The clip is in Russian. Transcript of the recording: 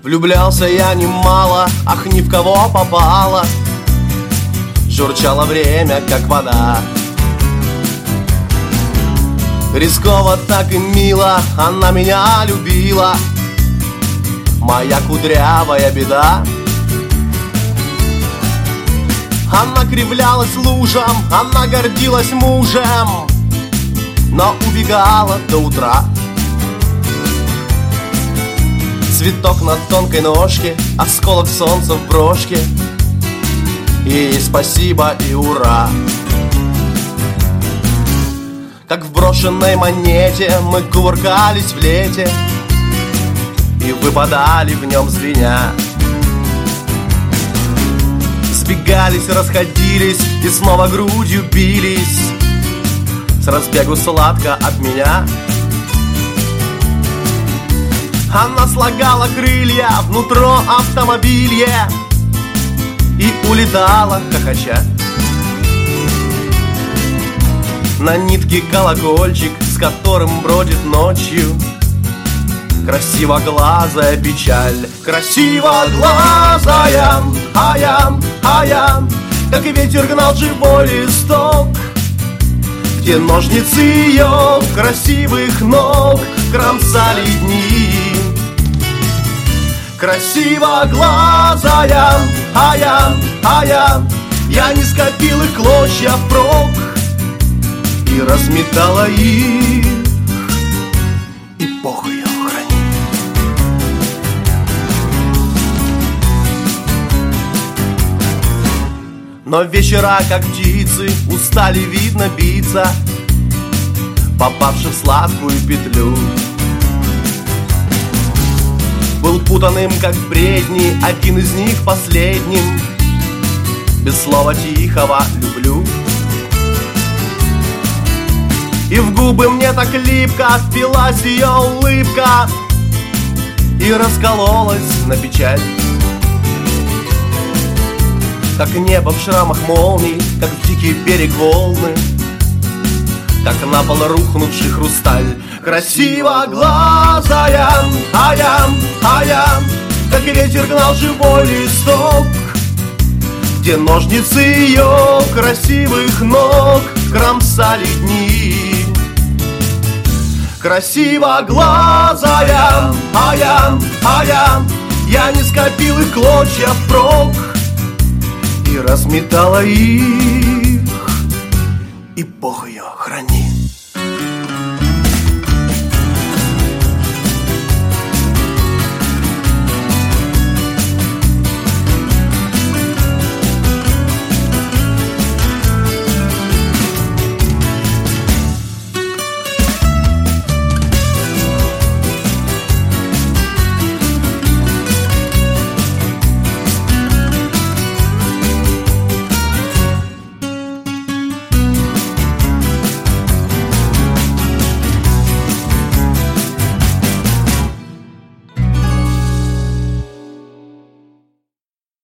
Влюблялся я немало, ах, ни в кого попало. Журчало время, как вода. Рисково так и мило она меня любила, моя кудрявая беда. Она кривлялась лужам, она гордилась мужем, но убегала до утра. Цветок на тонкой ножке, осколок солнца в брошке, и спасибо, и ура. Как в брошенной монете мы кувыркались в лете и выпадали в нем звеня. Сбегались, расходились и снова грудью бились, с разбегу сладко от меня. Она слагала крылья внутрь автомобиля и улетала, хохоча. На нитке колокольчик, с которым бродит ночью красивоглазая печаль. Красивоглазая, а я, как и ветер гнал живой листок, где ножницы ее красивых ног кромсали дни. Красивоглазая, а я не скопил их клочья впрок и разметала их, и Бог ее хранит. Но вечера, как птицы, устали, видно, биться, попавши в сладкую петлю. Был путанным, как в бредни, один из них последним, без слова тихого «люблю». И в губы мне так липко впилась ее улыбка и раскололась на печаль. Как небо в шрамах молний, как в дикий берег волны, как на пол рухнувший хрусталь. Красивоглазая, а я, как ветер гнал живой листок, где ножницы ее красивых ног кромсали дни. Красивоглазая, а я не скопил их клочья впрок и разметала их, и Бог ее храни.